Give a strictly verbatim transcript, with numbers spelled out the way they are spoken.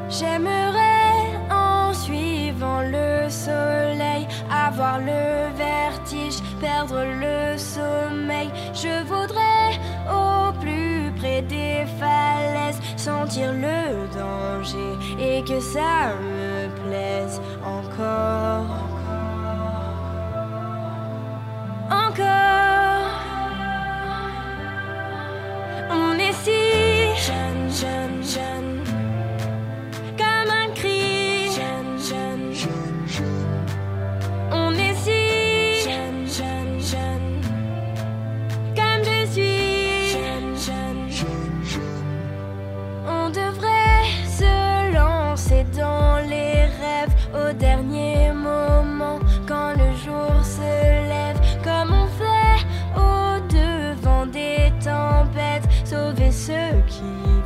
J'aimerais, en suivant le soleil, avoir le vertige, perdre le sommeil. Je voudrais, au plus près des falaises, sentir le danger et que ça me plaise encore. Encore. On est si jeune, jeune, jeune, comme un cri. Jeune, jeune, jeune, jeune. On est si jeune, jeune, jeune, comme je suis. Jeune, jeune, jeune, jeune. On devrait se lancer dans les rêves au dernier moment, quand le jour se lève, comme on fait au devant des tempêtes, sauver ceux qui